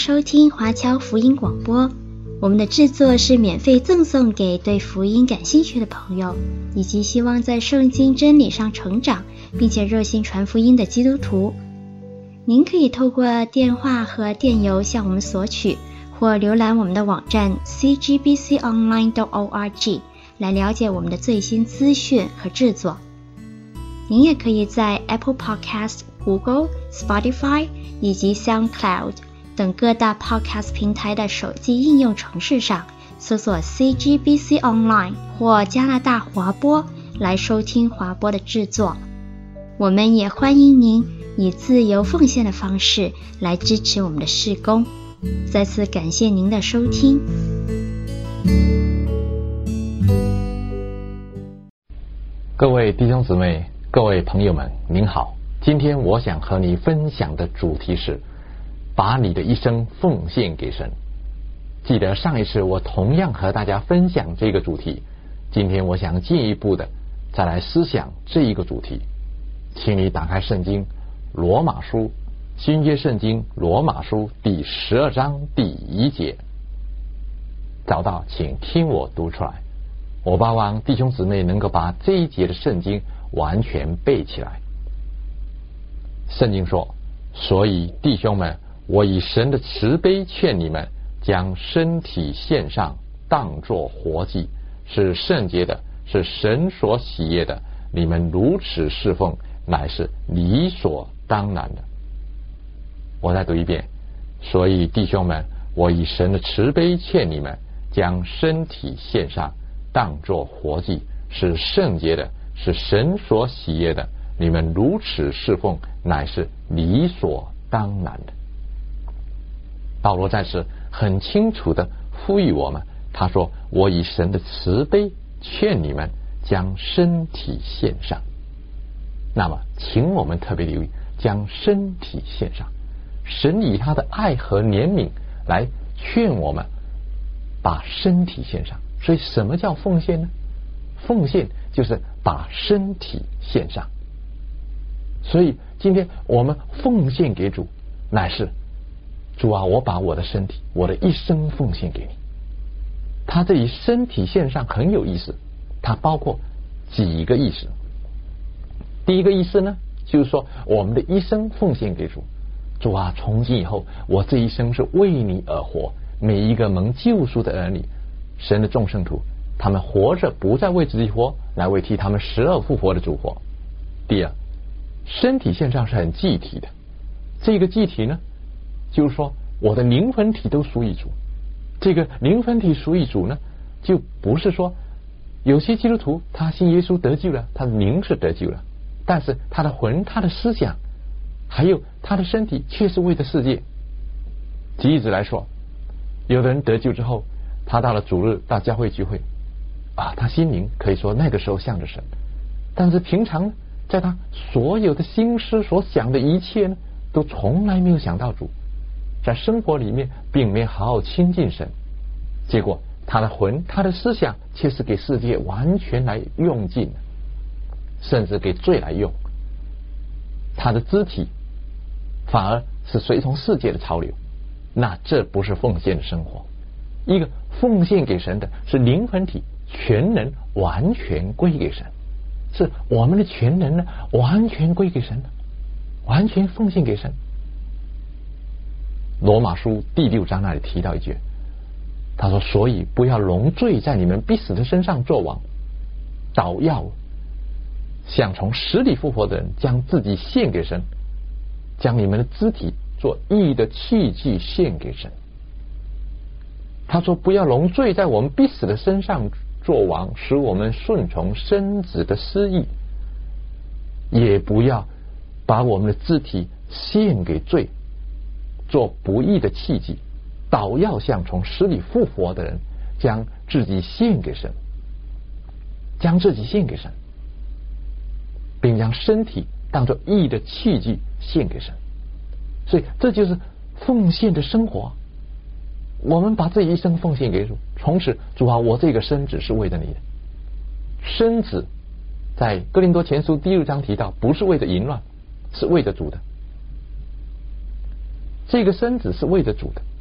收听华侨福音广播。我们的制作是免费赠送给对福音感兴趣的朋友，以及希望在圣经真理上成长，并且热心传福音的基督徒。您可以透过电话和电邮向我们索取，或浏览我们的网站 cgbconline.org 来了解我们的最新资讯和制作。您也可以在 Apple Podcast、Google、Spotify 以及 SoundCloud 等各大 Podcast 平台的手机应用程式上搜索 CGBC Online 或加拿大华播来收听华播的制作。我们也欢迎您以自由奉献的方式来支持我们的事工。再次感谢您的收听。 各位弟兄姊妹，各位朋友们，您好。今天我想和你分享的主题是把你的一生奉献给神。记得上一次我同样和大家分享这个主题，今天我想进一步的再来思想这一个主题。请你打开圣经罗马书，新约圣经罗马书第12章第1节，找到请听我读出来。我盼望弟兄姊妹能够把这一节的圣经完全背起来。圣经说，所以弟兄们，我以神的慈悲劝你们，将身体献上，当作活祭，是圣洁的，是神所喜悦的。你们如此侍奉，乃是理所当然的。我再读一遍，所以弟兄们，我以神的慈悲劝你们，将身体献上，当作活祭，是圣洁的，是神所喜悦的。你们如此侍奉，乃是理所当然的。保罗在此很清楚的呼吁我们，他说，我以神的慈悲劝你们，将身体献上。那么请我们特别留意，将身体献上。神以他的爱和怜悯来劝我们把身体献上。所以什么叫奉献呢？奉献就是把身体献上。所以今天我们奉献给主，乃是主啊，我把我的身体，我的一生奉献给你。他这里身体献上很有意思，它包括几个意思。第一个意思呢，就是说我们的一生奉献给主。主啊，从今以后我这一生是为你而活。每一个蒙救赎的儿女，神的众圣徒，他们活着不再为自己活，来为替他们死而复活的主活。第二，身体献上是很具体的。这个具体呢，就是说我的灵魂体都属于主。这个灵魂体属于主呢，就不是说有些基督徒他信耶稣得救了，他的灵是得救了，但是他的魂、他的思想还有他的身体却是为着世界。举例子来说，有的人得救之后，他到了主日到教会聚会啊，他心灵可以说那个时候向着神，但是平常呢，在他所有的心思所想的一切呢，都从来没有想到主，在生活里面并没有好好亲近神，结果他的魂、他的思想却是给世界完全来用尽了，甚至给罪来用。他的肢体反而是随从世界的潮流，那这不是奉献的生活。一个奉献给神的是灵魂体全能完全归给神，是我们的全能呢完全归给神，完全奉献给神。罗马书第6章那里提到一句，他说，所以不要容罪在你们必死的身上作王，倒要像从死里复活的人，将自己献给神，将你们的肢体做义的器具献给神。他说，不要容罪在我们必死的身上作王，使我们顺从身子的私意，也不要把我们的肢体献给罪，做不义的器具，倒要像从死里复活的人，将自己献给神，将自己献给神，并将身体当作义的器具献给神。所以这就是奉献的生活。我们把这一生奉献给主，从此主啊，我这个身子是为了你的。身子在哥林多前书第6章提到，不是为了淫乱，是为着主的。这个身子是为着主的，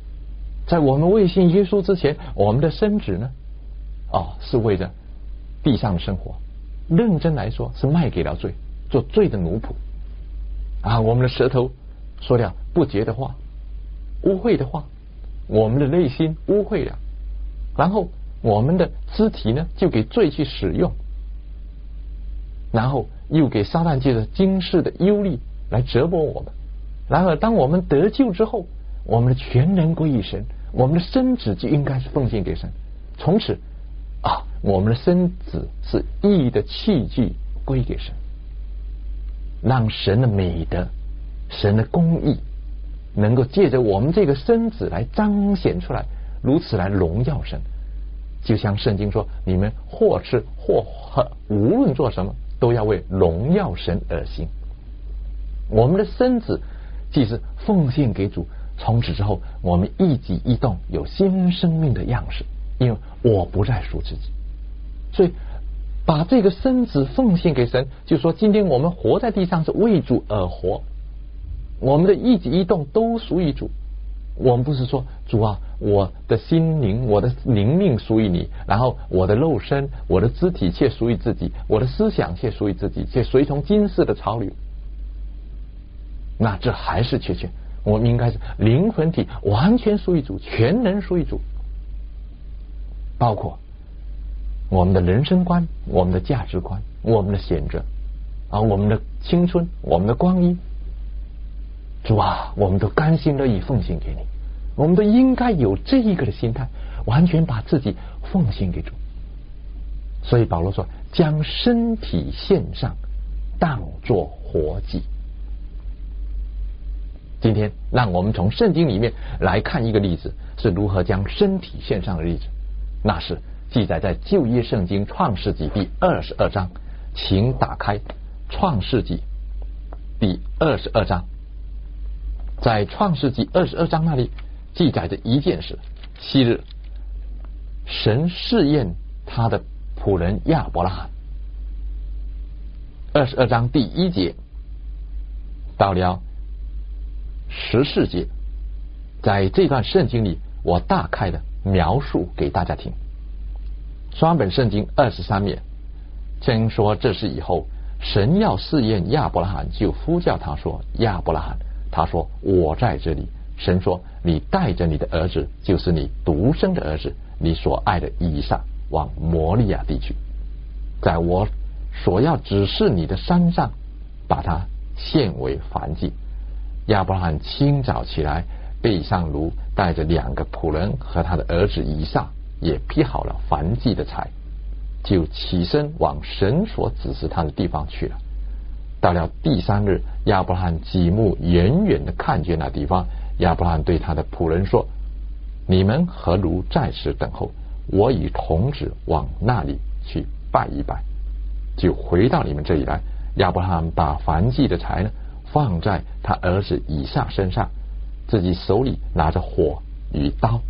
在我们未信耶稣之前，我们的身子呢，是为着地上的生活，认真来说是卖给了罪，做罪的奴仆我们的舌头说了不洁的话，污秽的话，我们的内心污秽了，然后我们的肢体呢就给罪去使用，然后又给撒旦借着今世的忧虑来折磨我们。然而当我们得救之后，我们的全人归于神，我们的身子就应该是奉献给神，从此我们的身子是义的器具归给神，让神的美德、神的公义能够借着我们这个身子来彰显出来，如此来荣耀神。就像圣经说，你们或吃或喝，无论做什么，都要为荣耀神而行。我们的身子既是奉献给主，从此之后我们一举一动有新生命的样式，因为我不再属自己。所以把这个身子奉献给神，就说今天我们活在地上是为主而活，我们的一举一动都属于主。我们不是说主啊，我的心灵、我的灵命属于你，然后我的肉身、我的肢体却属于自己，我的思想却属于自己，却随从今世的潮流。那这还是缺缺。我们应该是灵魂体完全属于主，全能属于主，包括我们的人生观、我们的价值观、我们的选择我们的青春、我们的光阴，主啊，我们都甘心乐意奉献给你，我们都应该有这一个的心态，完全把自己奉献给主。所以保罗说，将身体献上，当作活祭。今天让我们从圣经里面来看一个例子，是如何将身体献上的例子。那是记载在旧约圣经创世纪第22章，请打开创世纪第22章。在创世纪22章那里记载着一件事：昔日神试验他的仆人亚伯拉罕。22章第1节到了14节，在这段圣经里我大概的描述给大家听。双本圣经23面真说，这是以后神要试验亚伯拉罕，就呼叫他说，亚伯拉罕。他说，我在这里。神说，你带着你的儿子，就是你独生的儿子，你所爱的以撒，往摩利亚地去，在我所要指示你的山上，把他献为燔祭。亚伯拉罕清早起来，背上炉，带着2个仆人和他的儿子以撒，也劈好了燔祭的柴，就起身往神所指示他的地方去了。到了第3日，亚伯拉罕举目远远的看见那地方，亚伯拉罕对他的仆人说，你们何如在此等候？我与童子往那里去拜一拜，就回到你们这里来。亚伯拉罕把燔祭的柴呢放在他儿子以撒身上，自己手里拿着火与刀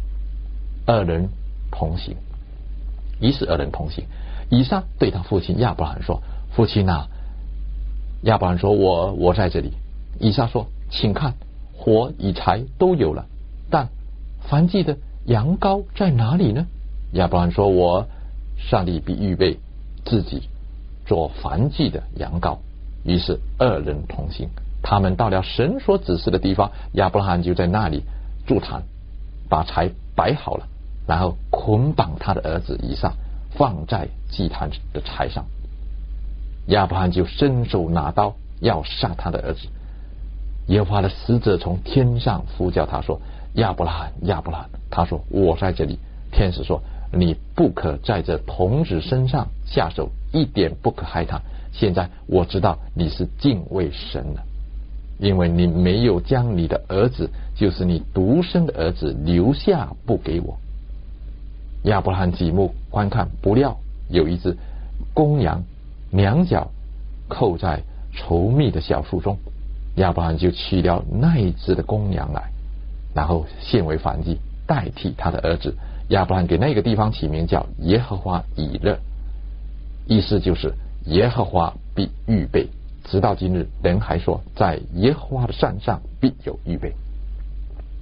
，2人同行。于是2人同行。以撒对他父亲亚伯拉罕说，父亲啊。亚伯拉罕说，我在这里。以撒说，请看，火与柴都有了，但燔祭的羊羔在哪里呢？亚伯拉罕说，上帝必预备自己做燔祭的羊羔。于是2人同行。他们到了神所指示的地方，亚伯拉罕就在那里筑坛，把柴摆好了，然后捆绑他的儿子以撒，放在祭坛的柴上。亚伯拉罕就伸手拿刀要杀他的儿子。耶和华的使者从天上呼叫他说，亚伯拉罕，亚伯拉罕。他说，我在这里。天使说，你不可在这童子身上下手，一点不可害他。现在我知道你是敬畏神了，因为你没有将你的儿子，就是你独生的儿子留下不给我。亚伯拉罕举目观看，不料有一只公羊2角扣在稠密的小树中。亚伯拉罕就取了那一只的公羊来，然后献为燔祭，代替他的儿子。亚伯拉罕给那个地方起名叫耶和华以勒，意思就是耶和华必预备。直到今日，人还说在耶和华的山上必有预备。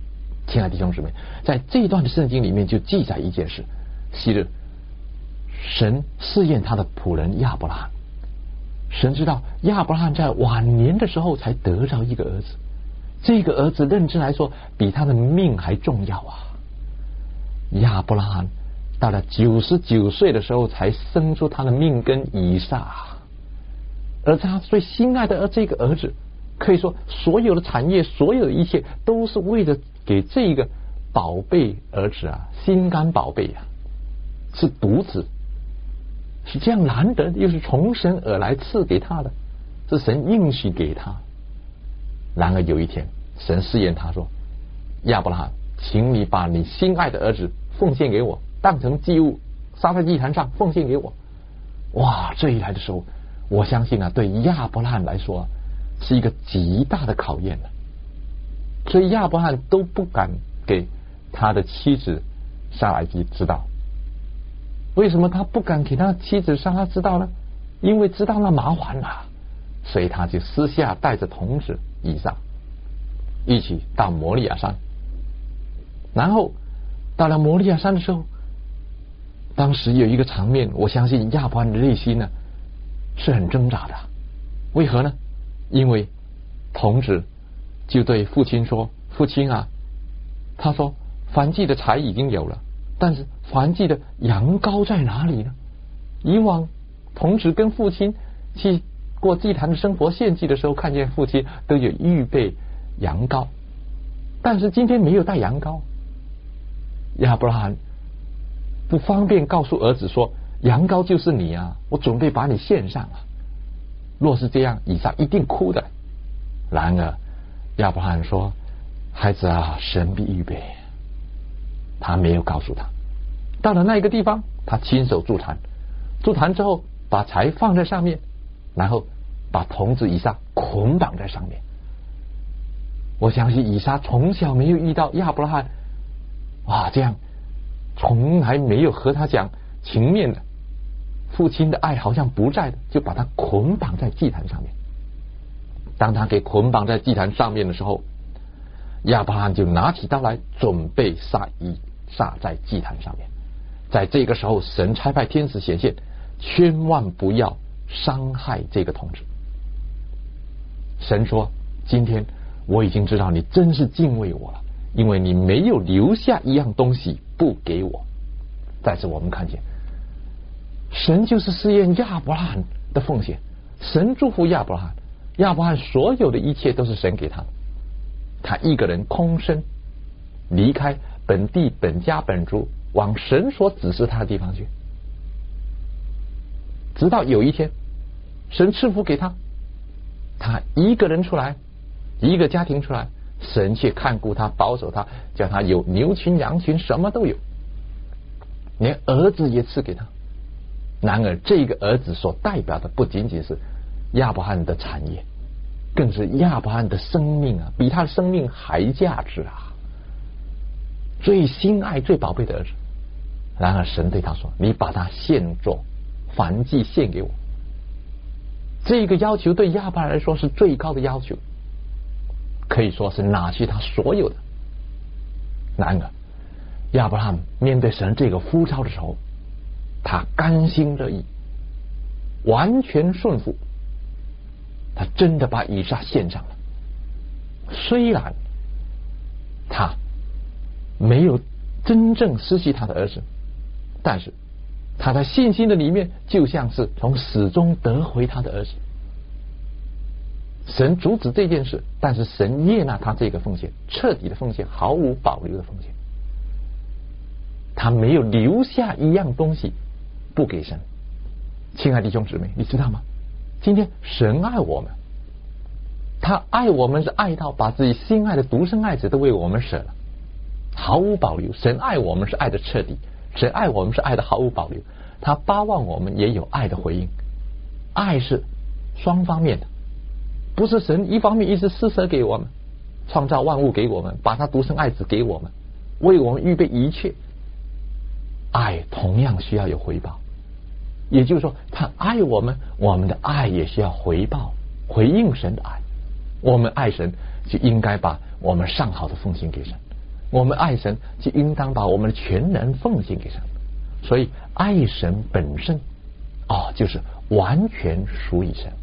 亲爱的弟兄姊妹，在这一段的圣经里面就记载一件事：昔日神试验他的仆人亚伯拉罕，神知道亚伯拉罕在晚年的时候才得着一个儿子，这个儿子认真来说比他的命还重要啊。亚伯拉罕到了99岁的时候才生出他的命根以撒，而他最心爱的这个儿子，可以说所有的产业，所有的一切都是为了给这个宝贝儿子啊，心肝宝贝啊，是独子，是这样难得，又是从神而来赐给他的，是神应许给他。然而有一天神试验他说，亚伯拉罕，请你把你心爱的儿子奉献给我，当成祭物撒在祭坛上奉献给我。哇，这一来的时候，我相信啊，对亚伯拉罕来说是一个极大的考验的。所以亚伯拉罕都不敢给他的妻子撒来基知道。为什么他不敢给他妻子撒拉知道呢？因为知道那麻烦啊，所以他就私下带着童子以撒一起到摩利亚山。然后到了摩利亚山的时候，当时有一个场面，我相信亚伯拉罕的内心呢是很挣扎的。为何呢？因为童子就对父亲说，父亲啊，他说燔祭的柴已经有了，但是燔祭的羊羔在哪里呢？以往童子跟父亲去过祭坛的生活献祭的时候，看见父亲都有预备羊羔，但是今天没有带羊羔。亚伯拉罕不方便告诉儿子说，羊羔就是你啊，我准备把你献上啊。若是这样，以撒一定哭的。然而亚伯拉罕说，孩子啊，神必预备。他没有告诉他。到了那个地方，他亲手筑坛，筑坛之后把柴放在上面，然后把童子以撒捆绑在上面。我相信以撒从小没有遇到亚伯拉罕这样从来没有和他讲情面的，父亲的爱好像不在的，就把他捆绑在祭坛上面。当他给捆绑在祭坛上面的时候，亚伯拉罕就拿起刀来准备撒以撒在祭坛上面。在这个时候，神差派天使显现，千万不要伤害这个童子。神说，今天我已经知道你真是敬畏我了，因为你没有留下一样东西不给我。再次我们看见神就是试验亚伯拉罕的奉献，神祝福亚伯拉罕，亚伯拉罕所有的一切都是神给他的，他一个人空身离开本地本家本族，往神所指示他的地方去。直到有一天神赐福给他，他一个人出来，一个家庭出来，神却看顾他，保守他，叫他有牛群羊群什么都有，连儿子也赐给他。然而这个儿子所代表的不仅仅是亚伯拉罕的产业，更是亚伯拉罕的生命啊，比他的生命还价值啊，最心爱最宝贝的儿子。然而神对他说，你把他献作燔祭献给我。这个要求对亚伯拉罕来说是最高的要求，可以说是拿去他所有的。然而亚伯拉罕面对神这个呼召的时候，他甘心乐意，完全顺服，他真的把以撒献上了。虽然他没有真正失去他的儿子，但是他在信心的里面就像是从死中得回他的儿子。神阻止这件事，但是神悦纳他这个奉献，彻底的奉献，毫无保留的奉献。他没有留下一样东西不给神。亲爱的弟兄姊妹，你知道吗？今天神爱我们，他爱我们是爱到把自己心爱的独生爱子都为我们舍了，毫无保留。神爱我们是爱的彻底，神爱我们是爱的毫无保留，他巴望我们也有爱的回应。爱是双方面的，不是神一方面一直施舍给我们，创造万物给我们，把他独生爱子给我们，为我们预备一切。爱同样需要有回报，也就是说他爱我们，我们的爱也需要回报，回应神的爱。我们爱神就应该把我们上好的奉献给神。 我们爱神就应当把我们的全人奉献给神。所以爱神本身就是完全属于神。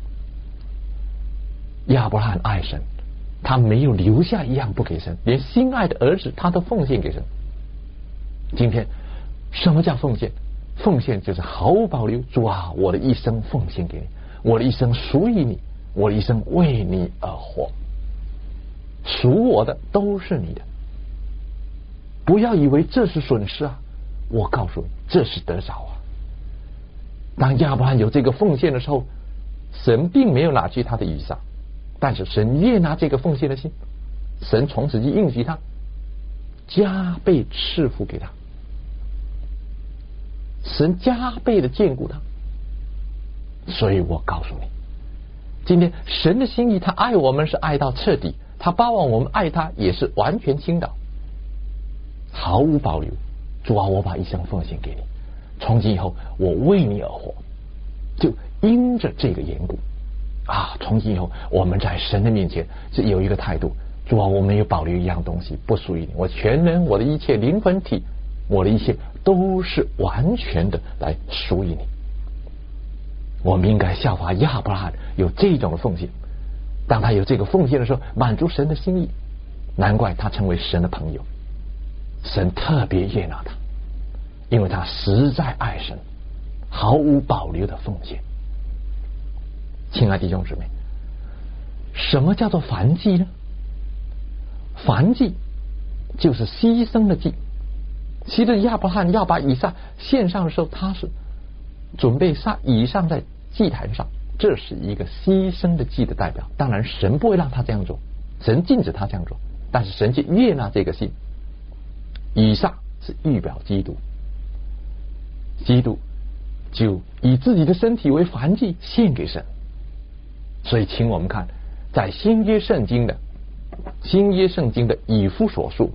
亚伯拉罕爱神，他没有留下一样不给神，连心爱的儿子他都奉献给神。今天什么叫奉献？奉献就是毫无保留，主啊，我的一生奉献给你，我的一生属于你，我的一生为你而活，属我的都是你的。不要以为这是损失啊，我告诉你，这是得着啊。当亚伯拉罕有这个奉献的时候，神并没有拿去他的以撒，但是神悦纳这个奉献的心，神从此就应许他，加倍赐福给他，神加倍的眷顾他。所以我告诉你，今天神的心意，他爱我们是爱到彻底，他巴望我们爱他也是完全倾倒，毫无保留。主啊，我把一生奉献给你，从今以后我为你而活。就因着这个缘故从今以后我们在神的面前是有一个态度，主啊，我没有保留一样东西不属于你，我全人，我的一切灵魂体，我的一切都是完全的来属于你。我们应该效法亚伯拉罕有这种的奉献。当他有这个奉献的时候，满足神的心意，难怪他成为神的朋友，神特别悦纳他，因为他实在爱神，毫无保留的奉献。亲爱的弟兄姊妹，什么叫做燔祭呢？燔祭就是牺牲的祭。其实亚伯拉罕要把以撒献上的时候，他是准备撒以撒在祭坛上，这是一个牺牲的祭的代表。当然神不会让他这样做，神禁止他这样做，但是神就悦纳这个心。以撒是预表基督，基督就以自己的身体为燔祭献给神。所以请我们看在新约圣经的以弗所书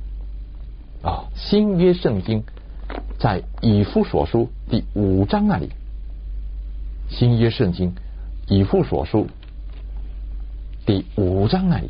新约圣经在以弗所书第5章那里，新约圣经以弗所书第5章那里，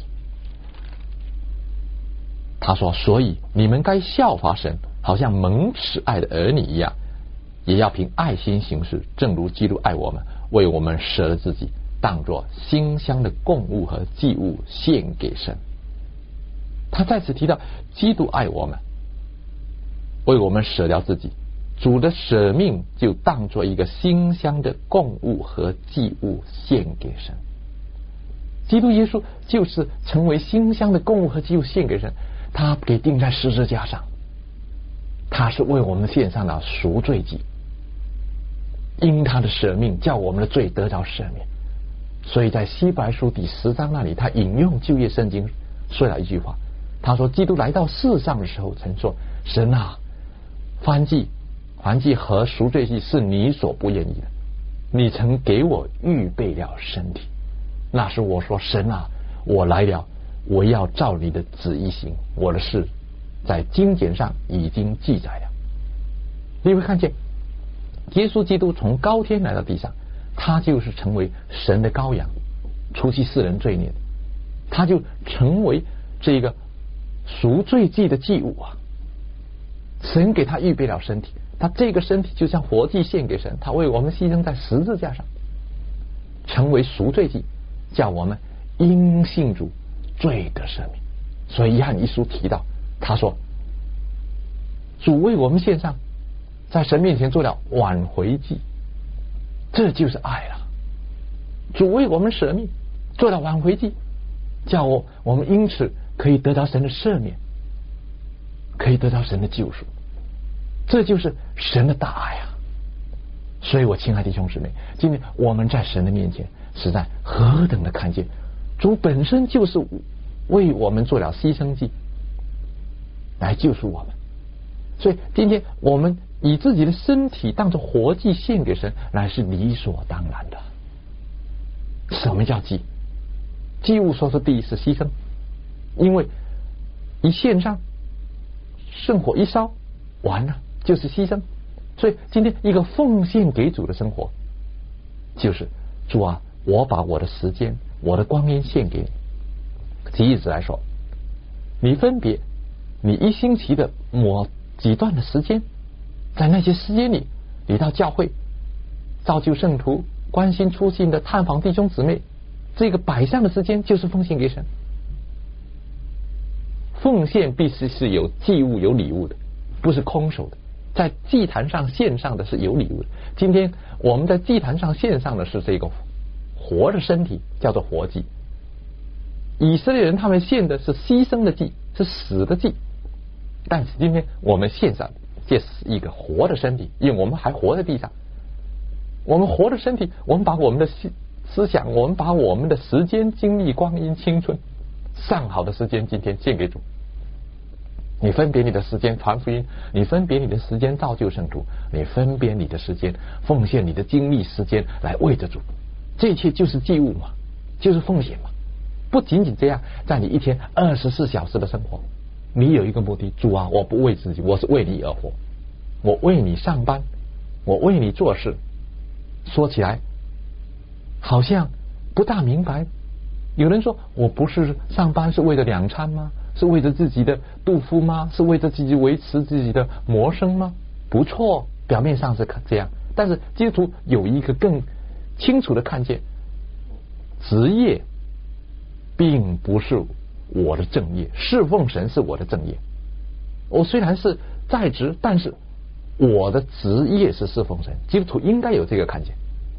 他说，所以你们该效法神，好像蒙慈爱的儿女一样，也要凭爱心行事，正如基督爱我们，为我们舍了自己，当作馨香的供物和祭物献给神。他再次提到基督爱我们，为我们舍了自己，主的舍命就当作一个馨香的供物和祭物献给神。基督耶稣就是成为馨香的供物和祭物献给神，他给钉在十字架上，他是为我们献上了赎罪祭，因他的舍命叫我们的罪得着赦免。所以在希伯来书第10章那里，他引用旧约圣经说了一句话，他说基督来到世上的时候曾说，神啊，燔祭和赎罪祭是你所不愿意的，你曾给我预备了身体。那时我说，神啊，我来了，我要照你的旨意行，我的事在经典上已经记载了。你会看见耶稣基督从高天来到地上，他就是成为神的羔羊，除去世人罪孽，他就成为这个赎罪祭的祭物啊。神给他预备了身体，他这个身体就像活祭献给神，他为我们牺牲在十字架上，成为赎罪祭，叫我们因信主罪得赦免。所以约翰一书提到，他说主为我们献上，在神面前做了挽回祭，这就是爱了。主为我们舍命做了挽回祭，叫我们因此可以得到神的赦免，可以得到神的救赎，这就是神的大爱啊！所以我亲爱的弟兄姊妹，今天我们在神的面前实在何等的看见主本身就是为我们做了牺牲祭来救赎我们。所以今天我们以自己的身体当作活祭献给神，乃是理所当然的。什么叫祭？祭物说是第一是牺牲，因为一献上，圣火一烧，完了就是牺牲。所以今天一个奉献给主的生活，就是主啊，我把我的时间、我的光阴献给你。举例子来说，你分别你一星期的某几段的时间，在那些时间里，你到教会造就圣徒，关心初信的，探访弟兄姊妹，这个摆上的时间就是奉献给神。奉献必须是有祭物有礼物的，不是空手的。在祭坛上献上的是有礼物的。今天我们在祭坛上献上的是这个活的身体，叫做活祭。以色列人他们献的是牺牲的祭，是死的祭，但是今天我们献上这是一个活的身体，因为我们还活在地上。我们活的身体，我们把我们的思想，我们把我们的时间、精力、光阴、青春上好的时间，今天献给主。你分别你的时间传福音，你分别你的时间造就圣徒，你分别你的时间奉献你的精力时间来为着主，这一切就是祭物嘛，就是奉献嘛。不仅仅这样，在你一天24小时的生活，你有一个目的，主啊，我不为自己，我是为你而活，我为你上班，我为你做事。说起来好像不大明白，有人说我不是上班是为了2餐吗？是为着自己的肚腹吗？是为着自己维持自己的谋生吗？不错，表面上是这样，但是基督徒有一个更清楚的看见，职业并不是我的正业，侍奉神是我的正业。我虽然是在职，但是我的职业是侍奉神。基督徒应该有这个看见，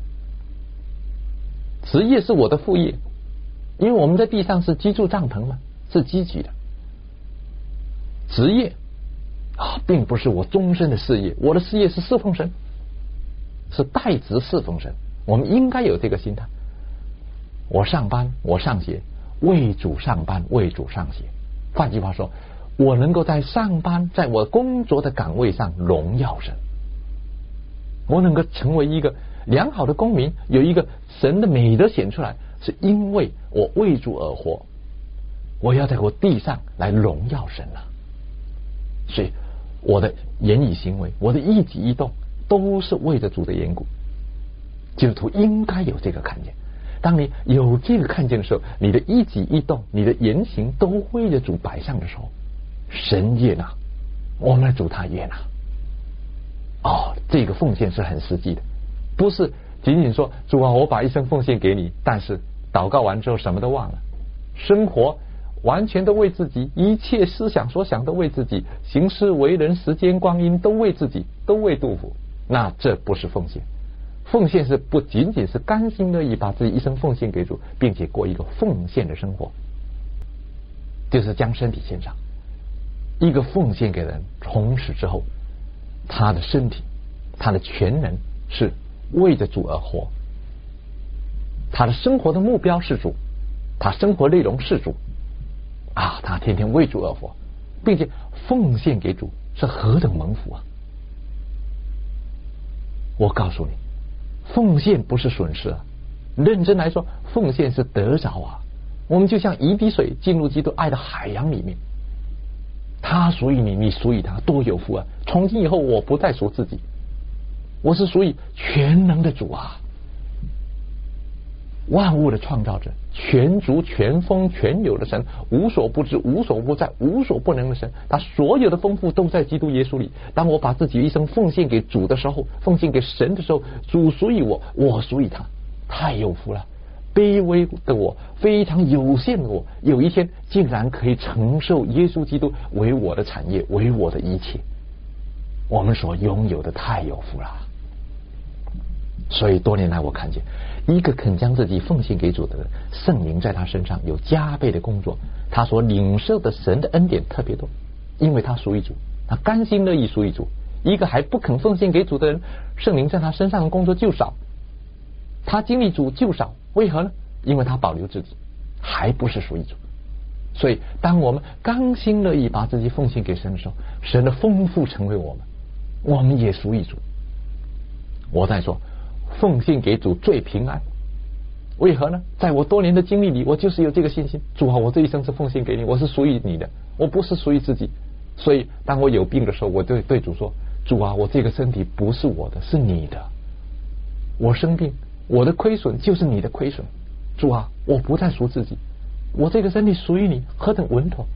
职业是我的副业，因为我们在地上是居住帐篷嘛，是积极的。职业并不是我终身的事业，我的事业是侍奉神，是代职侍奉神。我们应该有这个心态，我上班，我上学，为主上班，为主上学。换句话说，我能够在上班，在我工作的岗位上荣耀神，我能够成为一个良好的公民，有一个神的美德显出来，是因为我为主而活，我要在我地上来荣耀神啊。所以我的言语行为，我的一举一动都是为着主的缘故。基督徒应该有这个看见，当你有这个看见的时候，你的一举一动，你的言行都为着主摆上的时候，神悦纳，我们的主他悦纳。这个奉献是很实际的，不是仅仅说主啊，我把一生奉献给你，但是祷告完之后什么都忘了，生活完全都为自己，一切思想所想都为自己，行事为人时间光阴都为自己，都为杜甫。那这不是奉献。奉献是不仅仅是甘心乐意把自己一生奉献给主，并且过一个奉献的生活，就是将身体献上。一个奉献给人，从此之后他的身体，他的全能是为着主而活，他的生活的目标是主，他生活内容是主他天天为主而活，并且奉献给主，是何等蒙福啊！我告诉你，奉献不是损失啊，认真来说，奉献是得着啊。我们就像一滴水进入基督爱的海洋里面，他属于你，你属于他，多有福啊！从今以后我不再属自己，我是属于全能的主啊，万物的创造者，全主全丰全有的神，无所不知无所不在无所不能的神，他所有的丰富都在基督耶稣里。当我把自己一生奉献给主的时候，奉献给神的时候，主属于我，我属于他，太有福了。卑微的我，非常有限的我，有一天竟然可以承受耶稣基督为我的产业，为我的一切。我们所拥有的太有福了。所以多年来我看见一个肯将自己奉献给主的人，圣灵在他身上有加倍的工作，他所领受的神的恩典特别多，因为他属于主，他甘心乐意属于主。一个还不肯奉献给主的人，圣灵在他身上的工作就少，他经历主就少。为何呢？因为他保留自己，还不是属于主。所以当我们甘心乐意把自己奉献给神的时候，神的丰富成为我们，我们也属于主。我在说奉献给主最平安，为何呢？在我多年的经历里，我就是有这个信心，主啊，我这一生是奉献给你，我是属于你的，我不是属于自己。所以当我有病的时候，我就对主说，主啊，我这个身体不是我的，是你的，我生病，我的亏损就是你的亏损，主啊，我不再属自己，我这个身体属于你，何等稳妥！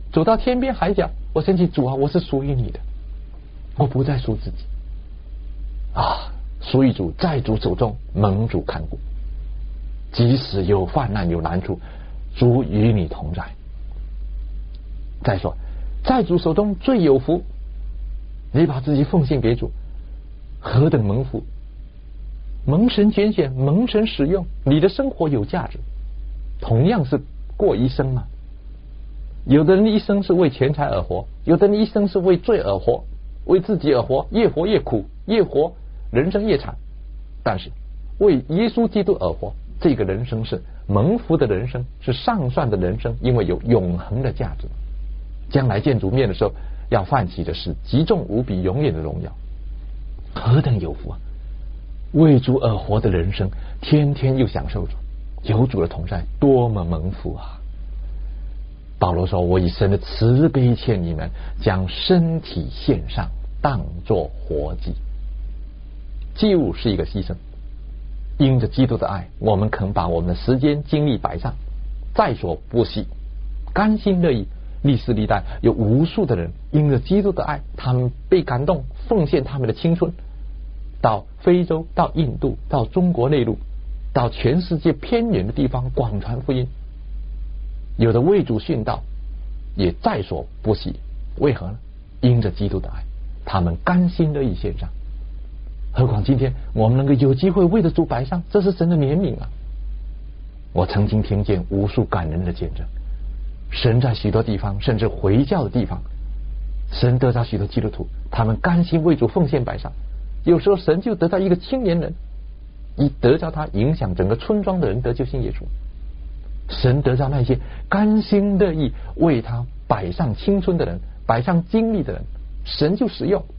走到天边海角，我想起主啊，我是属于你的，我不再属自己啊，属于主，在主手中蒙主看顾，即使有患难有难处，主与你同在。再说在主手中最有福，你把自己奉献给主，何等蒙福，蒙神拣选，蒙神使用，你的生活有价值。同样是过一生嘛，有的人一生是为钱财而活，有的人一生是为罪而活，为自己而活，越活越苦，越活人生越惨。但是为耶稣基督而活，这个人生是蒙福的人生，是上算的人生，因为有永恒的价值。将来见主面的时候，要泛起的是极重无比永远的荣耀，何等有福啊！为主而活的人生，天天又享受主，有主的同在，多么蒙福啊！保罗说，我以神的慈悲劝你们，将身体献上，当作活祭。祭物是一个牺牲，因着基督的爱，我们肯把我们的时间精力摆上，在所不惜，甘心乐意。历史历代有无数的人因着基督的爱，他们被感动，奉献他们的青春，到非洲，到印度，到中国内陆，到全世界偏远的地方广传福音。有的为主殉道，也在所不惜。为何呢？因着基督的爱，他们甘心乐意献上。何况今天我们能够有机会为着主摆上，这是神的怜悯啊！我曾经听见无数感人的见证，神在许多地方，甚至回教的地方，神得到许多基督徒，他们甘心为主奉献摆上。有时候神就得到一个青年人，以得着他影响整个村庄的人得救信耶稣。神得到那些甘心乐意为他摆上青春的人，摆上精力的人，神就使用。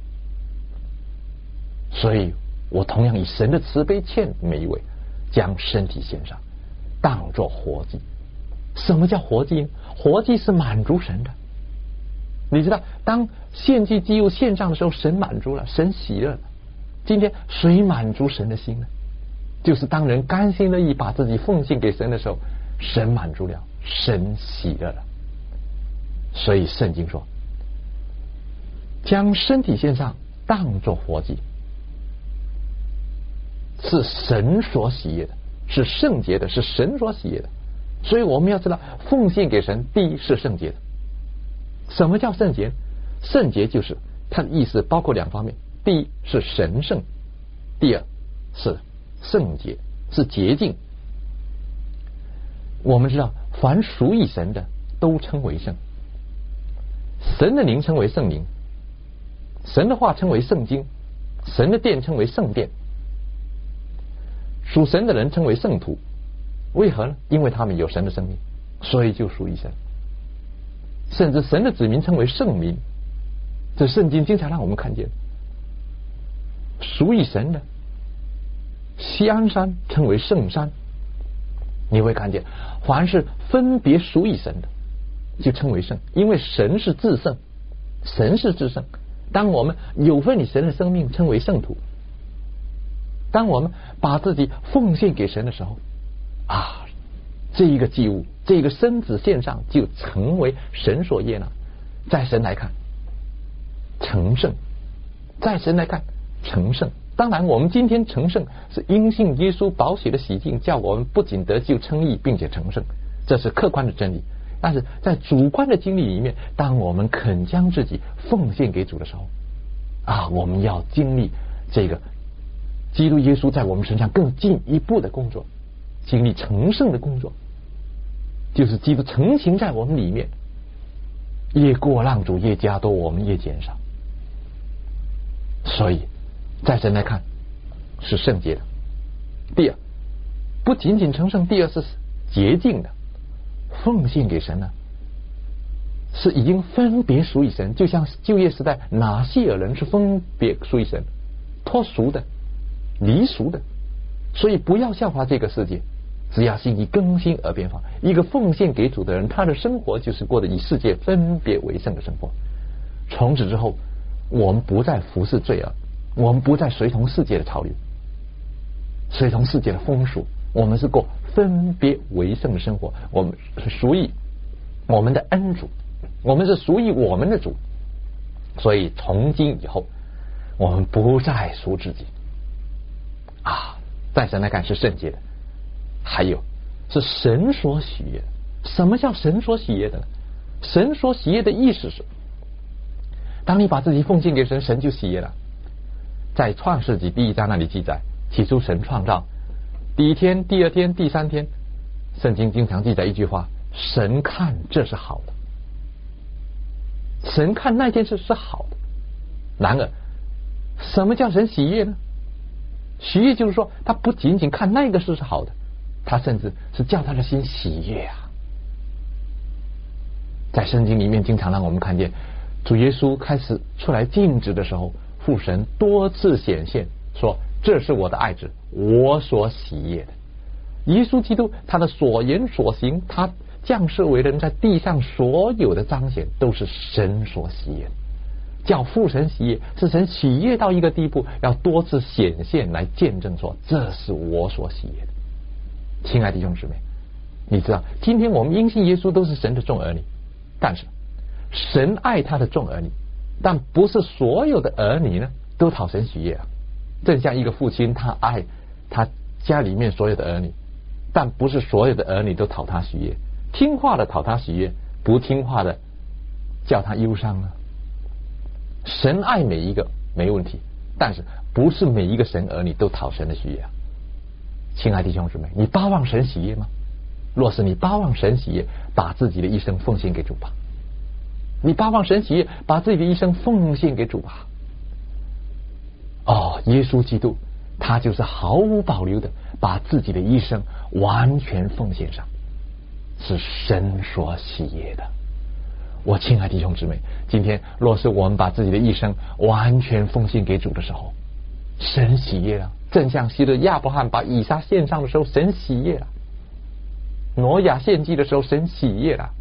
所以我同样以神的慈悲劝每一位，将身体献上，当作活祭。什么叫活祭？活祭是满足神的。你知道，当献祭祭物献上的时候，神满足了，神喜悦了。今天谁满足神的心呢？就是当人甘心乐意把自己奉献给神的时候，神满足了，神喜悦了。所以圣经说，将身体献上，当作活祭，是神所喜悦的，是圣洁的，是神所喜悦的。所以我们要知道，奉献给神，第一是圣洁的。什么叫圣洁？圣洁就是它的意思包括两方面，第一是神圣，第二是圣洁，是洁净。我们知道，凡属于神的都称为圣，神的灵称为圣灵，神的话称为圣经，神的殿称为圣殿，属神的人称为圣徒。为何呢？因为他们有神的生命，所以就属于神。甚至神的子民称为圣民，这圣经经常让我们看见，属于神的锡安山称为圣山。你会看见，凡是分别属于神的，就称为圣，因为神是至圣，神是至圣。当我们有份于神的生命，称为圣徒。当我们把自己奉献给神的时候，啊，这一个祭物，这个身子献上，就成为神所悦纳。在神来看，成圣；在神来看，成圣。当然，我们今天成圣是因信耶稣宝血的洗净，叫我们不仅得救称义，并且成圣，这是客观的真理。但是在主观的经历里面，当我们肯将自己奉献给主的时候，啊，我们要经历这个基督耶稣在我们身上更进一步的工作，经历成圣的工作，就是基督成形在我们里面，越过让主越加多，我们越减少。所以在神来看是圣洁的。第二，不仅仅成圣，第二是洁净的。奉献给神呢，是已经分别属于神，就像旧约时代拿细尔人是分别属于神，脱俗的，离俗的。所以不要效法这个世界，只要心意更新而变化。一个奉献给主的人，他的生活就是过得以世界分别为圣的生活。从此之后，我们不再服侍罪恶，我们不再随从世界的潮流，随从世界的风俗，我们是过分别为圣的生活。我们是属于我们的恩主我们是属于我们的主。所以从今以后，我们不再属自己啊，在神来看是圣洁的，还有是神所喜悦的。什么叫神所喜悦的呢？神所喜悦的意思是，当你把自己奉献给神，神就喜悦了。在创世纪第1章那里记载，起初神创造，第一天、第二天、第三天，圣经经常记载一句话：神看这是好的。神看那件事是好的。然而什么叫神喜悦呢？喜悦就是说，他不仅仅看那个事是好的，他甚至是叫他的心喜悦啊。在圣经里面经常让我们看见，主耶稣开始出来尽职的时候，父神多次显现说，这是我的爱子，我所喜悦的。耶稣基督他的所言所行，他降世为人，在地上所有的彰显都是神所喜悦的。叫父神喜悦，是神喜悦到一个地步，要多次显现来见证说，这是我所喜悦的。亲爱的弟兄姊妹，你知道今天我们因信耶稣都是神的众儿女，但是神爱他的众儿女，但不是所有的儿女呢都讨神喜悦啊。正像一个父亲，他爱他家里面所有的儿女，但不是所有的儿女都讨他喜悦。听话的讨他喜悦，不听话的叫他忧伤啊。神爱每一个没问题，但是不是每一个神儿女都讨神的喜悦啊。亲爱的弟兄姊妹，你巴望神喜悦吗？若是你巴望神喜悦，把自己的一生奉献给主吧。你巴望神喜悦，把自己的一生奉献给主吧。哦，耶稣基督他就是毫无保留的把自己的一生完全奉献上，是神所喜悦的。我亲爱的弟兄姊妹，今天若是我们把自己的一生完全奉献给主的时候，神喜悦了。正像昔日亚伯罕把以撒献上的时候，神喜悦了；挪亚献祭的时候，神喜悦了。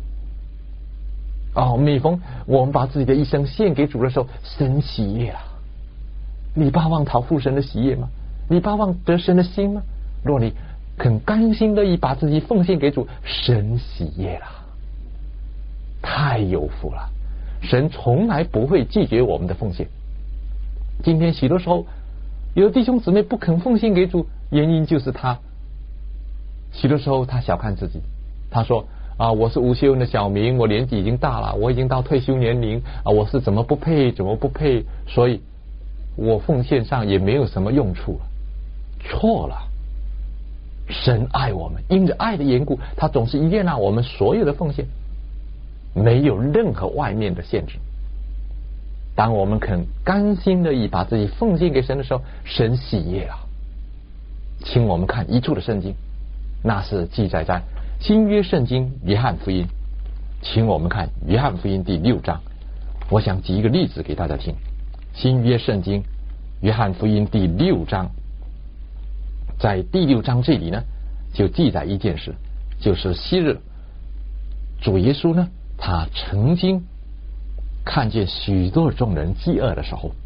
每逢我们把自己的一生献给主的时候，神喜悦了。你巴望讨父神的喜悦吗？你巴望得神的心吗？若你肯甘心乐意把自己奉献给主，神喜悦了。太有福了，神从来不会拒绝我们的奉献。今天许多时候有的弟兄姊妹不肯奉献给主，原因就是他许多时候他小看自己，他说我是无修的小民，我年纪已经大了，我已经到退休年龄我是怎么不配，所以我奉献上也没有什么用处了。错了，神爱我们，因着爱的缘故，他总是悦纳我们所有的奉献，没有任何外面的限制。当我们肯甘心乐意把自己奉献给神的时候，神喜悦了。请我们看一处的圣经，那是记载在新约圣经约翰福音。请我们看约翰福音第6章，我想举一个例子给大家听。新约圣经约翰福音第6章，在第6章这里呢，就记载一件事，就是昔日主耶稣呢，他曾经看见许多众人饥饿的时候，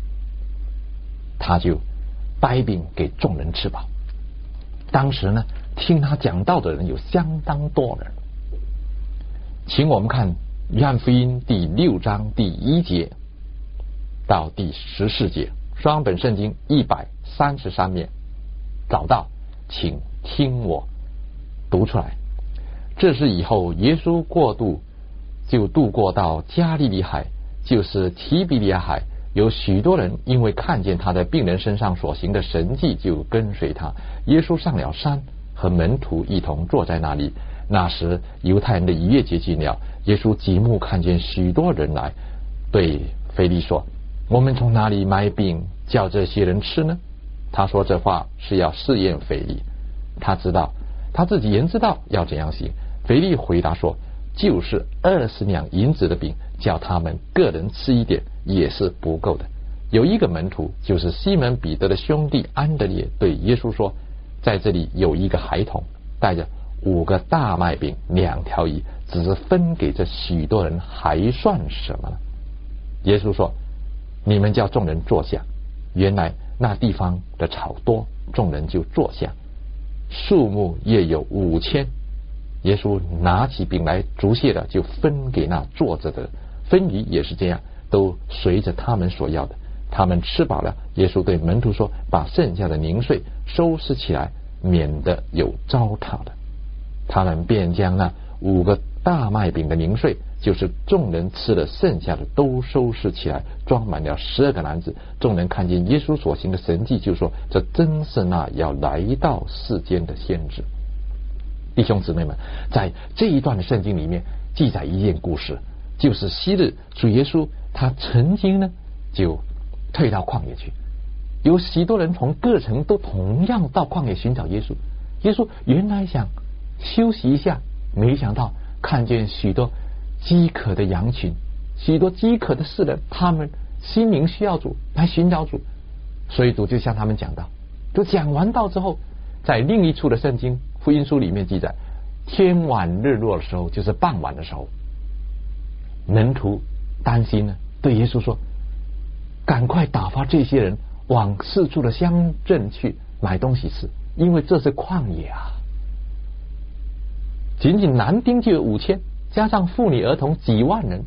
他就掰饼给众人吃饱。当时呢，听他讲道的人有相当多人。请我们看约翰福音第6章第1节到第14节，双本圣经133面，找到请听我读出来。这是以后耶稣就渡过到加利利海，就是提比利亚海。有许多人因为看见他在病人身上所行的神迹，就跟随他。耶稣上了山，和门徒一同坐在那里。那时犹太人的逾越节近了，耶稣极目看见许多人来，对腓利说，我们从哪里买饼叫这些人吃呢？他说这话是要试验腓利，他自己也知道要怎样行。腓利回答说，就是20两银子的饼，叫他们个人吃一点也是不够的。有一个门徒，就是西门彼得的兄弟安德烈，对耶稣说，在这里有一个孩童带着5个大麦饼2条鱼，只是分给这许多人，还算什么呢？耶稣说，你们叫众人坐下。原来那地方的草多，众人就坐下，数目约有5000。 耶稣拿起饼来，祝谢了，就分给那坐着的。分鱼也是这样，都随着他们所要的。他们吃饱了，耶稣对门徒说：“把剩下的零碎收拾起来，免得有糟蹋的。”他们便将那5个大麦饼的零碎，就是众人吃了剩下的，都收拾起来，装满了12个篮子。众人看见耶稣所行的神迹，就说：“这真是那要来到世间的先知。”弟兄姊妹们，在这一段的圣经里面记载一件故事，就是昔日主耶稣他曾经呢就退到旷野去，有许多人从各城都同样到旷野寻找耶稣。耶稣原来想休息一下，没想到看见许多饥渴的羊群，许多饥渴的世人，他们心灵需要主，来寻找主，所以主就向他们讲道。就讲完道之后，在另一处的圣经福音书里面记载，天晚日落的时候，就是傍晚的时候，门徒担心呢，对耶稣说：“赶快打发这些人往四处的乡镇去买东西吃，因为这是旷野啊。”仅仅男丁就有5000，加上妇女儿童几万人。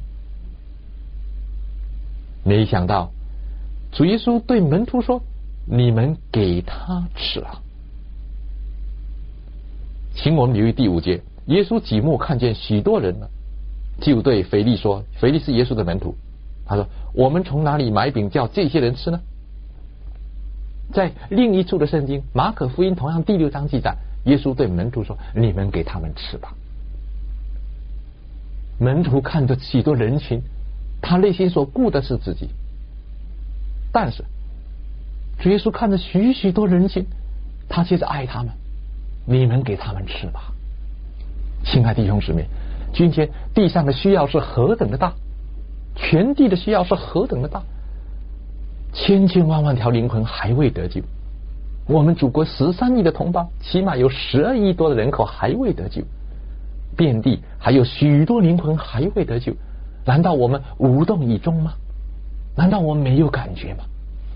没想到主耶稣对门徒说：“你们给他吃啊。”请我们留意第5节，耶稣几目看见许多人了，就对腓力说，腓力是耶稣的门徒，他说：“我们从哪里买饼叫这些人吃呢？”在另一处的圣经马可福音同样第6章记载，耶稣对门徒说：“你们给他们吃吧。”门徒看着许多人群，他内心所顾的是自己，但是主耶稣看着许多人群，他却是爱他们，你们给他们吃吧。亲爱的弟兄姊妹，今天地上的需要是何等的大，全地的需要是何等的大，千千万万条灵魂还未得救。我们祖国13亿的同胞，起码有12亿多的人口还未得救，遍地还有许多灵魂还未得救。难道我们无动于衷吗？难道我们没有感觉吗？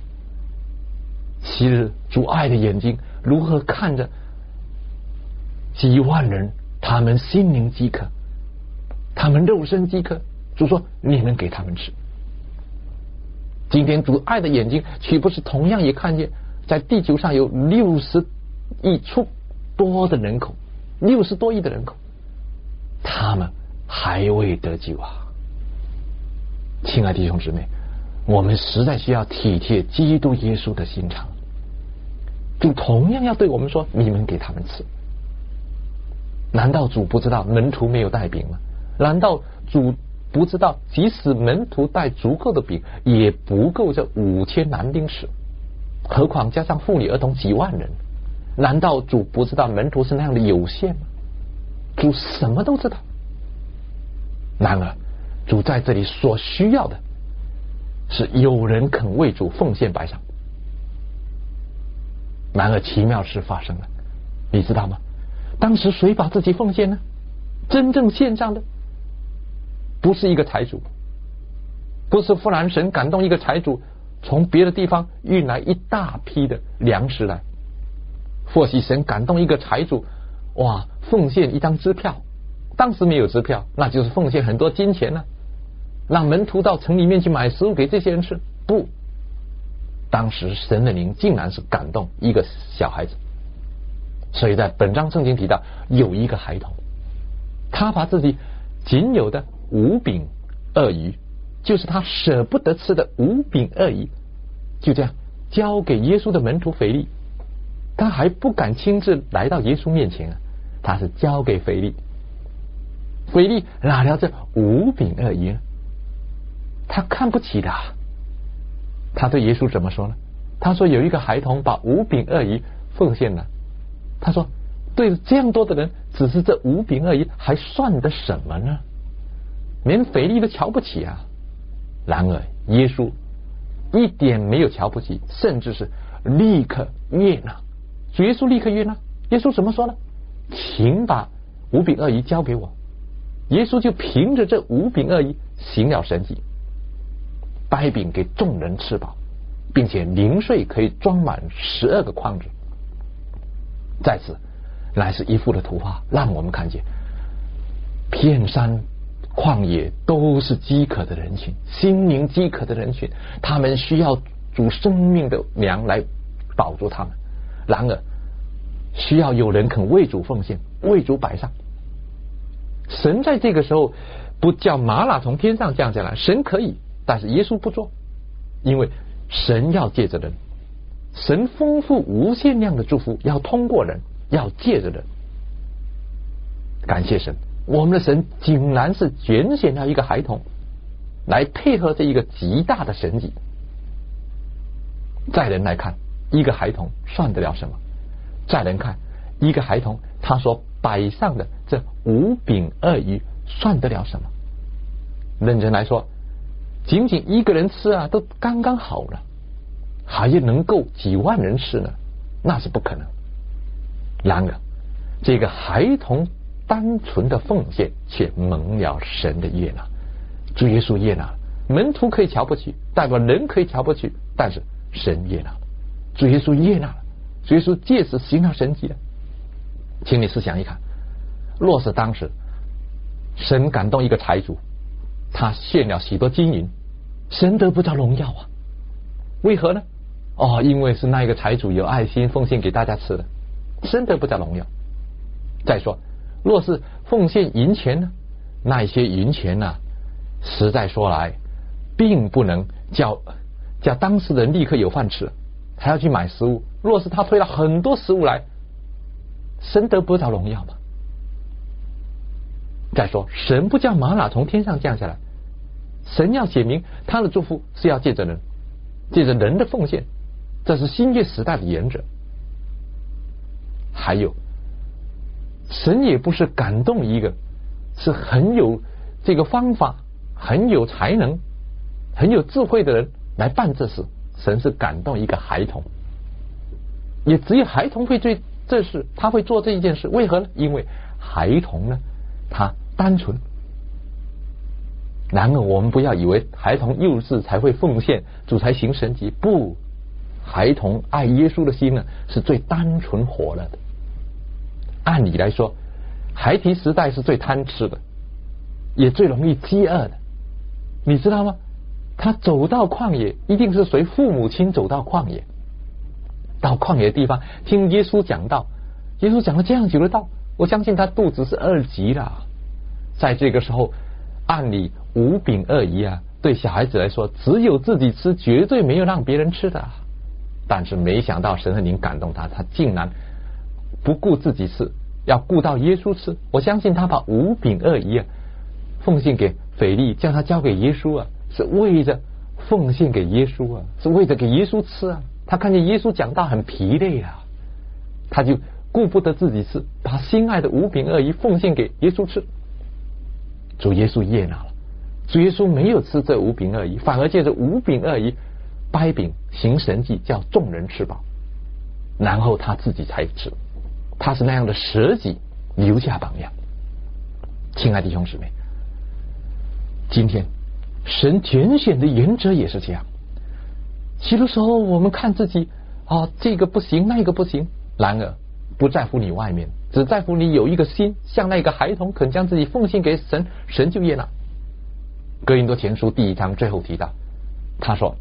昔日主爱的眼睛如何看着几万人，他们心灵饥渴，他们肉身饥渴，主说：“你们给他们吃。”今天主爱的眼睛岂不是同样也看见在地球上有60亿出多的人口，60多亿的人口，他们还未得救啊！亲爱的弟兄姊妹，我们实在需要体贴基督耶稣的心肠。主同样要对我们说：“你们给他们吃。”难道主不知道门徒没有带饼吗？难道主不知道即使门徒带足够的饼，也不够这5000男丁吃？何况加上妇女儿童几万人，难道主不知道门徒是那样的有限吗？主什么都知道。然而主在这里所需要的是有人肯为主奉献摆上。然而奇妙事发生了，你知道吗？当时谁把自己奉献呢？真正献上的不是一个财主，不是弗兰神感动一个财主从别的地方运来一大批的粮食来，或许神感动一个财主，哇，奉献一张支票。当时没有支票，那就是奉献很多金钱呢，让门徒到城里面去买食物给这些人吃。不，当时神的灵竟然是感动一个小孩子。所以在本章圣经提到有一个孩童，他把自己仅有的5饼2鱼，就是他舍不得吃的5饼2鱼，就这样交给耶稣的门徒腓力。他还不敢亲自来到耶稣面前啊，他是交给腓力。腓力拿了这5饼2鱼呢，他看不起的。他对耶稣怎么说呢？他说有一个孩童把5饼2鱼奉献了。他说对这样多的人，只是这5饼2鱼还算得什么呢？连腓力都瞧不起啊。然而耶稣一点没有瞧不起，甚至是立刻悦纳。主耶稣立刻悦纳。耶稣怎么说呢？请把5饼2鱼交给我。耶稣就凭着这5饼2鱼行了神迹，掰饼给众人吃饱，并且零碎可以装满12个筐子。在此乃是一幅的图画，让我们看见遍山旷野都是饥渴的人群，心灵饥渴的人群，他们需要主生命的粮来保住他们。然而需要有人肯为主奉献，为主摆上。神在这个时候不叫玛纳从天上降下来，神可以，但是耶稣不做，因为神要借着人，神丰富无限量的祝福要通过人，要借着人。感谢神，我们的神竟然是拣选了一个孩童来配合这一个极大的神迹。在人来看，一个孩童算得了什么？在人看，一个孩童他所摆上的这5饼2鱼算得了什么？认真来说，仅仅一个人吃啊，都刚刚好了，还能够几万人吃呢？那是不可能。然而这个孩童单纯的奉献却蒙了神的悦纳，主耶稣悦纳了。门徒可以瞧不起，代表人可以瞧不起，但是神悦纳了，主耶稣悦纳了，主耶稣借此行了神迹了。请你试想一看，若是当时神感动一个财主，他献了许多金银，神得不着荣耀啊？为何呢？因为是那一个财主有爱心奉献给大家吃的，神得不着荣耀。再说若是奉献银钱呢，那一些银钱呢，实在说来并不能叫当事人立刻有饭吃，还要去买食物。若是他推了很多食物来，神得不着荣耀吗？再说神不叫玛纳从天上降下来，神要写明他的祝福是要借着人，借着人的奉献，这是新约时代的原则。还有神也不是感动一个是很有这个方法、很有才能、很有智慧的人来办这事，神是感动一个孩童，也只有孩童会做这事，他会做这一件事。为何呢？因为孩童呢，他单纯。然而我们不要以为孩童幼稚才会奉献，主才行神迹。不，孩童爱耶稣的心呢，是最单纯活了的。按理来说，孩提时代是最贪吃的，也最容易饥饿的，你知道吗？他走到旷野，一定是随父母亲走到旷野，到旷野的地方听耶稣讲道。耶稣讲了这样久的道，我相信他肚子是饿极了。在这个时候，按理5饼2鱼啊，对小孩子来说只有自己吃，绝对没有让别人吃的。但是没想到神和灵感动他，他竟然不顾自己吃，要顾到耶稣吃。我相信他把5饼2鱼啊奉献给腓力，叫他交给耶稣啊，是为着奉献给耶稣啊，是为着给耶稣吃啊。他看见耶稣讲道很疲累啊，他就顾不得自己吃，把心爱的5饼2鱼奉献给耶稣吃。主耶稣悦纳了，主耶稣没有吃这5饼2鱼，反而借着5饼2鱼掰饼行神迹，叫众人吃饱，然后他自己才吃。他是那样的舍己，留下榜样。亲爱的弟兄姊妹，今天神拣选的原则也是这样。许多时候我们看自己这个不行那个不行，然而不在乎你外面，只在乎你有一个心，像那个孩童肯将自己奉献给神，神就悦纳。哥林多前书1章最后提到，他说，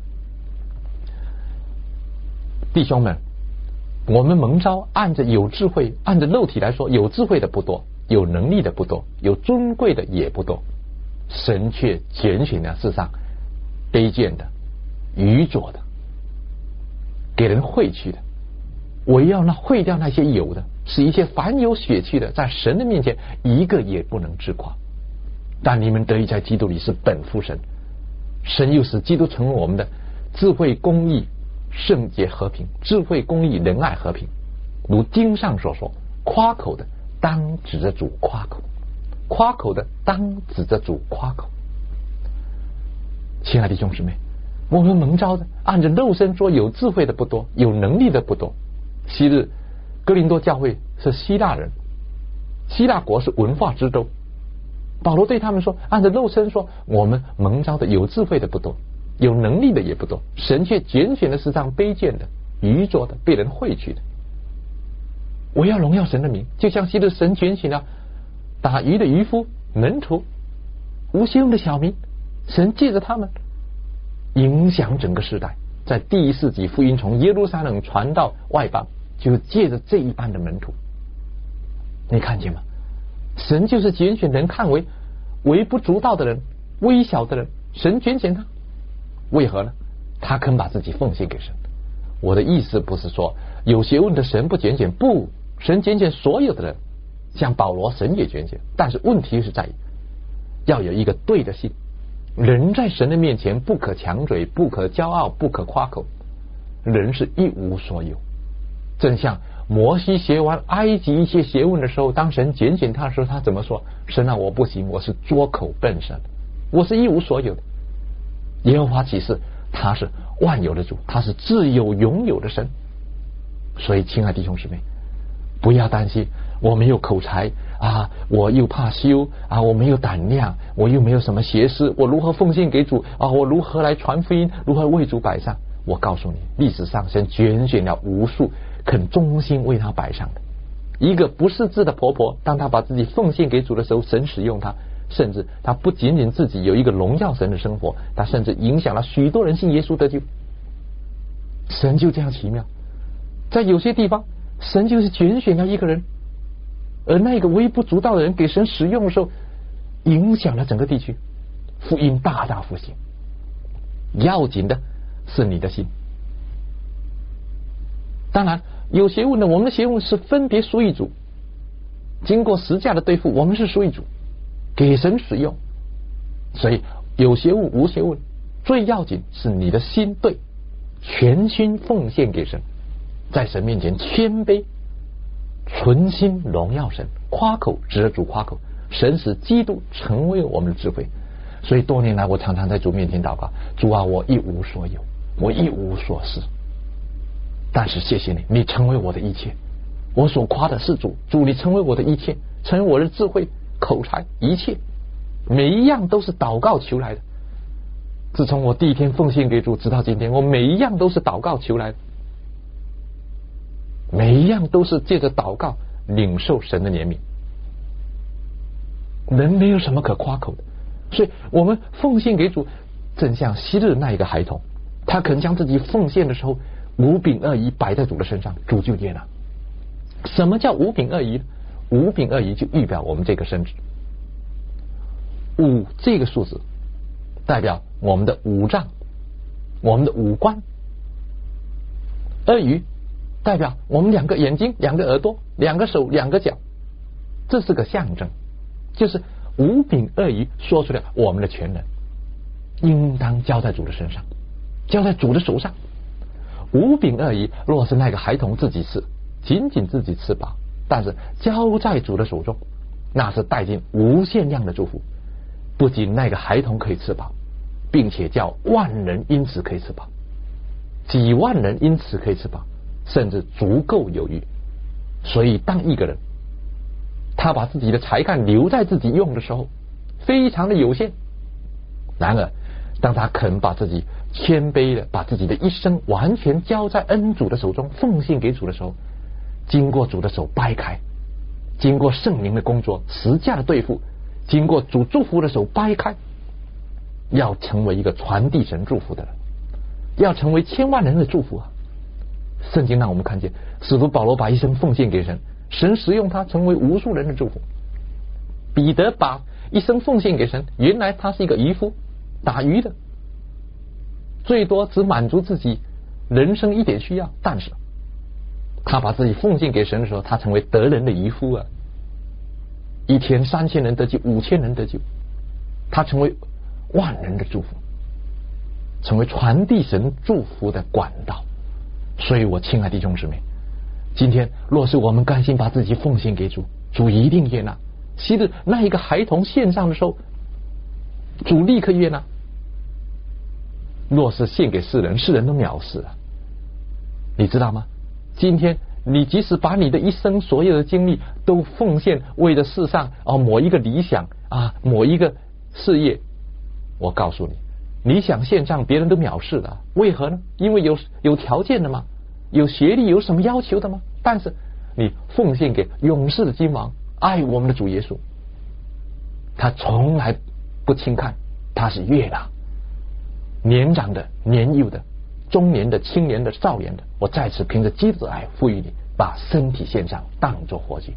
弟兄们，我们蒙召按着有智慧，按着肉体来说，有智慧的不多，有能力的不多，有尊贵的也不多，神却拣选了世上卑贱的、愚拙的、给人废去的，我要废掉那些有的，使一切凡有血气的，在神的面前一个也不能自夸。但你们得以在基督里是本乎神，神又使基督成为我们的智慧、公义、圣洁、和平。智慧、公义、仁爱、和平，如经上所说，夸口的当指着主夸口，夸口的当指着主夸口。亲爱的弟兄姊妹，我们蒙召的按着肉身说，有智慧的不多，有能力的不多。昔日哥林多教会是希腊人，希腊国是文化之都，保罗对他们说，按着肉身说，我们蒙召的有智慧的不多，有能力的也不多，神却拣选的世上卑贱的、愚拙的、被人废去的。我要荣耀神的名，就像昔日神拣选了打鱼的渔夫， 门徒、无学问的小民，神借着他们影响整个时代。在第1世纪福音从耶路撒冷传到外邦，就借着这一班的门徒。你看见吗？神就是拣选人看为微不足道的人、微小的人，神拣选他，为何呢？他肯把自己奉献给神。我的意思不是说有学问的神不拣选，不，神拣选所有的人，像保罗，神也拣选。但是问题是在于要有一个对的心。人在神的面前不可强嘴，不可骄傲，不可夸口，人是一无所有。正像摩西学完埃及一些学问的时候，当神拣选他的时候，他怎么说？神啊，我不行，我是拙口笨舌，我是一无所有的。耶和华启示他是万有的主，他是自有永有的神。所以亲爱弟兄姊妹，不要担心我没有口才啊，我又怕羞啊，我没有胆量，我又没有什么学识，我如何奉献给主啊？我如何来传福音？如何为主摆上？我告诉你，历史上神拣选了无数肯忠心为他摆上的。一个不识字的婆婆，当她把自己奉献给主的时候，神使用她，甚至她不仅仅自己有一个荣耀神的生活，她甚至影响了许多人信耶稣得救。神就这样奇妙，在有些地方神就是拣选了一个人，而那个微不足道的人给神使用的时候，影响了整个地区，福音大大复兴。要紧的是你的心。当然有学问的，我们的学问是分别属于主，经过实价的对付，我们是属于主，给神使用。所以有学问无学问，最要紧是你的心对，全心奉献给神，在神面前谦卑，存心荣耀神，夸口指着主夸口，神使基督成为我们的智慧。所以多年来我常常在主面前祷告，主啊，我一无所有，我一无所失，但是谢谢你，你成为我的一切。我所夸的是主，主你成为我的一切，成为我的智慧、口才，一切每一样都是祷告求来的。自从我第一天奉献给主直到今天，我每一样都是祷告求来的，每一样都是借着祷告领受神的怜悯。人没有什么可夸口的，所以我们奉献给主，正像昔日那一个孩童，他肯将自己奉献的时候，5饼2鱼摆在主的身上，主就悦纳。什么叫5饼2鱼？5饼2鱼就预表我们这个身子。5这个数字代表我们的五脏，我们的五官。2鱼代表我们2个眼睛、2个耳朵、2个手、2个脚，这是个象征，就是5饼2鱼说出了我们的全能，应当交在主的身上，交在主的手上。5饼2鱼若是那个孩童自己吃，仅仅自己吃饱，但是交在主的手中，那是带进无限量的祝福。不仅那个孩童可以吃饱，并且叫万人因此可以吃饱，几万人因此可以吃饱，甚至足够有余。所以当一个人他把自己的才干留在自己用的时候，非常的有限。然而当他肯把自己谦卑的把自己的一生完全交在恩主的手中，奉献给主的时候，经过主的手掰开，经过圣灵的工作，实价的对付，经过主祝福的手掰开，要成为一个传递神祝福的人，要成为千万人的祝福啊！圣经让我们看见使徒保罗把一生奉献给神，神使用他成为无数人的祝福。彼得把一生奉献给神，原来他是一个渔夫，打鱼的，最多只满足自己人生一点需要，但是他把自己奉献给神的时候，他成为得人的渔夫啊！一天3000人得救，5000人得救，他成为万人的祝福，成为传递神祝福的管道。所以我亲爱的弟兄姊妹，今天若是我们甘心把自己奉献给主，主一定悦纳。昔日那一个孩童献上的时候，主立刻悦纳。若是献给世人，世人都藐视啊！你知道吗？今天你即使把你的一生所有的精力都奉献为了世上某一个理想啊，某一个事业，我告诉你，你想献上，别人都藐视的。为何呢？因为有条件的吗？有学历，有什么要求的吗？但是你奉献给永世的君王，爱我们的主耶稣， 他从来不轻看，他是悦纳年长的、年幼的、中年的、青年的、少年的。我再次凭着基督的爱赋予你，把身体献上，当作活祭。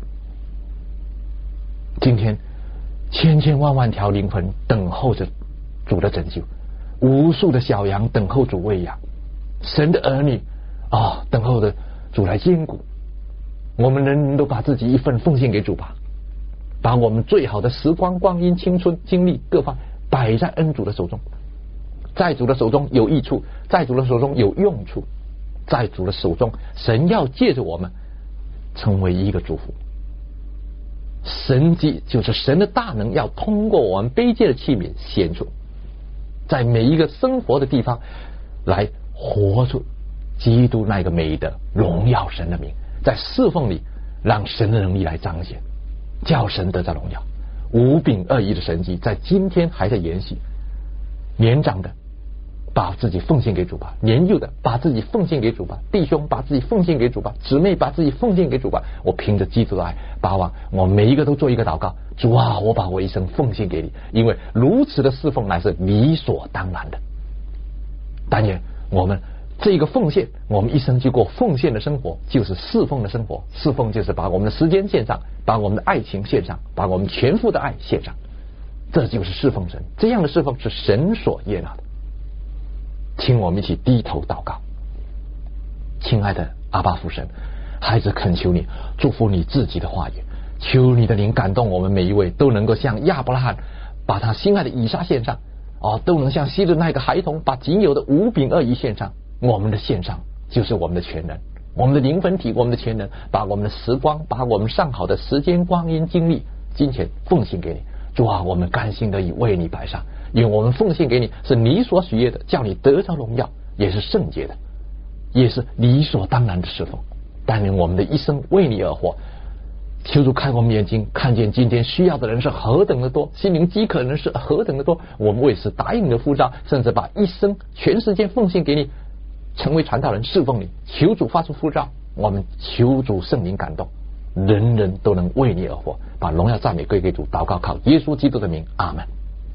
今天千千万万条灵魂等候着主的拯救，无数的小羊等候主喂养，神的儿女等候着主来坚固。我们人人都把自己一份奉献给主吧，把我们最好的时光、光阴、青春、精力各方摆在恩主的手中。在主的手中有益处，在主的手中有用处，在主的手中，神要借着我们成为一个祝福。神迹就是神的大能，要通过我们卑贱的器皿显出，在每一个生活的地方来活出基督那个美的荣耀神的名，在侍奉里让神的能力来彰显，叫神得到荣耀。五饼二鱼的神迹在今天还在延续。年长的把自己奉献给主吧，年幼的把自己奉献给主吧，弟兄把自己奉献给主吧，姊妹把自己奉献给主吧。我凭着基督的爱，把我每一个都做一个祷告。主啊，我把我一生奉献给你，因为如此的侍奉乃是理所当然的。但愿我们这个奉献，我们一生就过奉献的生活，就是侍奉的生活。侍奉就是把我们的时间献上，把我们的爱情献上，把我们全副的爱献上。这就是侍奉神，这样的侍奉是神所悦纳的。请我们一起低头祷告。亲爱的阿爸父神，孩子恳求你祝福你自己的话语，求你的灵感动我们每一位，都能够像亚伯拉罕把他心爱的以撒献上，都能像昔日那个孩童把仅有的五饼二鱼献上。我们的献上就是我们的全能，我们的灵魂体，我们的全能，把我们的时光，把我们上好的时间、光阴、精力、金钱奉献给你。主啊，我们甘心乐意为你摆上，因为我们奉献给你是你所喜悦的，叫你得着荣耀，也是圣洁的，也是理所当然的侍奉。但愿我们的一生为你而活。求主开我们眼睛，看见今天需要的人是何等的多，心灵饥渴的人是何等的多。我们为此答应你的呼召，甚至把一生全时间奉献给你，成为传道人侍奉你。求主发出呼召，我们求主圣灵感动，人人都能为你而活，把荣耀赞美归给主。祷告靠耶稣基督的名，阿们。